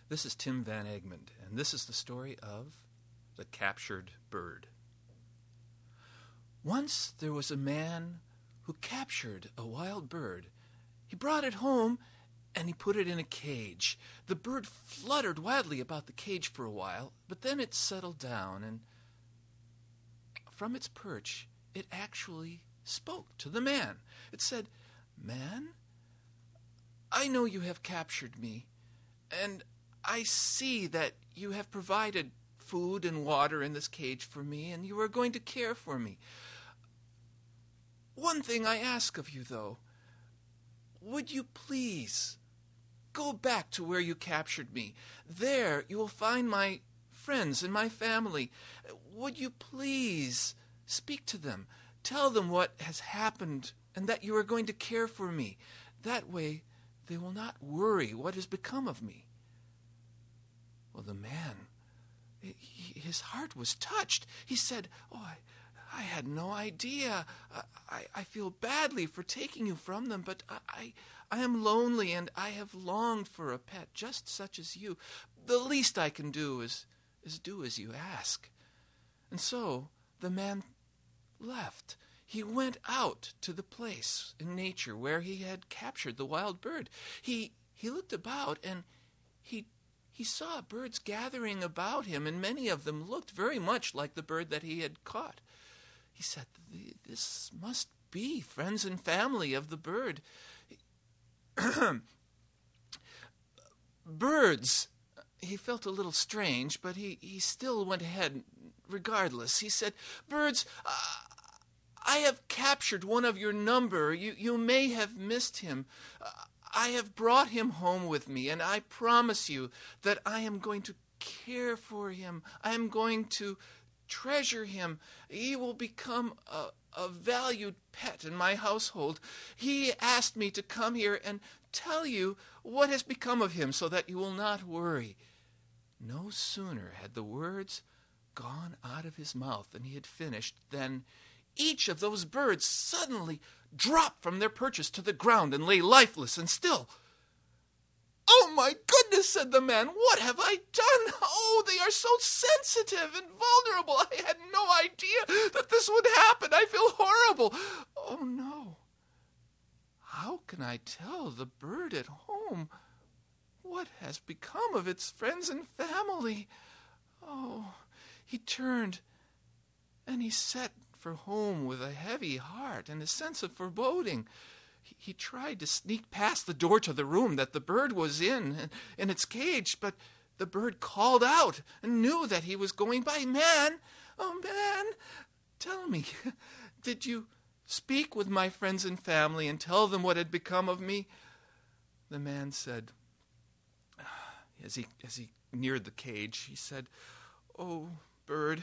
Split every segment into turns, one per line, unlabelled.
This is Tim Van Egmond, and this is the story of the captured bird. Once there was a man who captured a wild bird. He brought it home and he put it in a cage. The bird fluttered wildly about the cage for a while, but then it settled down, and from its perch it actually spoke to the man. It said, "Man, I know you have captured me, and I see that you have provided food and water in this cage for me, and you are going to care for me. One thing I ask of you, though. Would you please go back to where you captured me? There you will find my friends and my family. Would you please speak to them? Tell them what has happened and that you are going to care for me. That way they will not worry what has become of me." Well, the man, his heart was touched. He said, "Oh, I had no idea. I feel badly for taking you from them, but I am lonely and I have longed for a pet just such as you. The least I can do is do as you ask." And so the man left. He went out to the place in nature where he had captured the wild bird. He looked about and he saw birds gathering about him, and many of them looked very much like the bird that he had caught. He said, "This must be friends and family of the bird." Birds. He felt a little strange, but he still went ahead regardless. He said, "Birds, I have captured one of your number. You may have missed him. I have brought him home with me, and I promise you that I am going to care for him. I am going to treasure him. He will become a valued pet in my household. He asked me to come here and tell you what has become of him so that you will not worry." No sooner had the words gone out of his mouth than he had finished than each of those birds suddenly dropped from their perches to the ground and lay lifeless and still. "Oh, my goodness," said the man, "what have I done? Oh, they are so sensitive and vulnerable. I had no idea that this would happen. I feel horrible. Oh, no. How can I tell the bird at home what has become of its friends and family?" Oh, he turned and he set for home with a heavy heart and a sense of foreboding. He tried to sneak past the door to the room that the bird was in its cage, but the bird called out and knew that he was going by. "Man, oh man, tell me, did you speak with my friends and family and tell them what had become of me?" The man said, as he neared the cage, he said, "Oh, bird,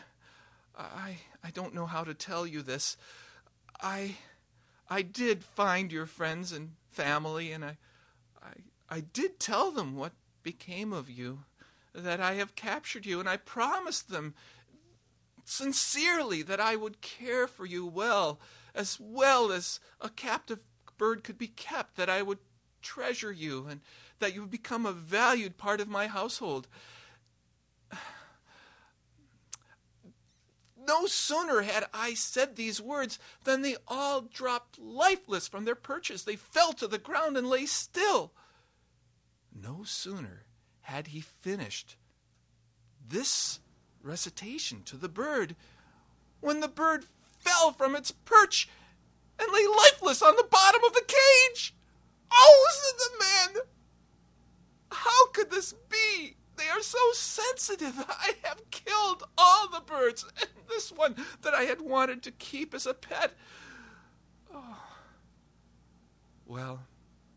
I don't know how to tell you this. I did find your friends and family, and I did tell them what became of you, that I have captured you, and I promised them sincerely that I would care for you well as a captive bird could be kept, that I would treasure you, and that you would become a valued part of my household." No sooner had I said these words than they all dropped lifeless from their perches. They fell to the ground and lay still. No sooner had he finished this recitation to the bird when the bird fell from its perch and lay lifeless on the bottom of the cage. "Oh," said the man, "how could this be? They are so sensitive. I have killed all the birds, and this one that I had wanted to keep as a pet." Oh. Well,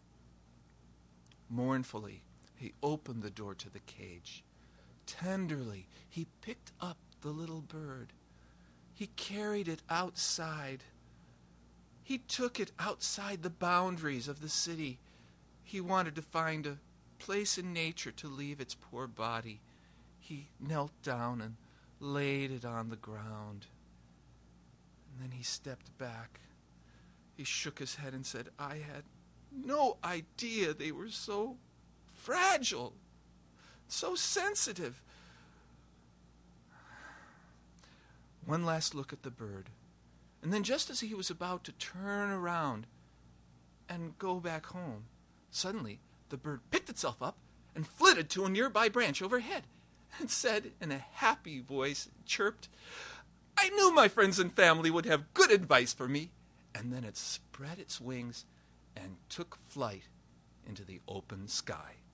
mournfully, he opened the door to the cage. Tenderly, he picked up the little bird. He carried it outside. He took it outside the boundaries of the city. He wanted to find a place in nature to leave its poor body. He knelt down and laid it on the ground. And then he stepped back. He shook his head and said, "I had no idea they were so fragile. so sensitive. One last look at the bird, and then just as he was about to turn around and go back home, suddenly the bird picked itself up and flitted to a nearby branch overhead and said in a happy voice, chirped, "I knew my friends and family would have good advice for me." And then it spread its wings and took flight into the open sky.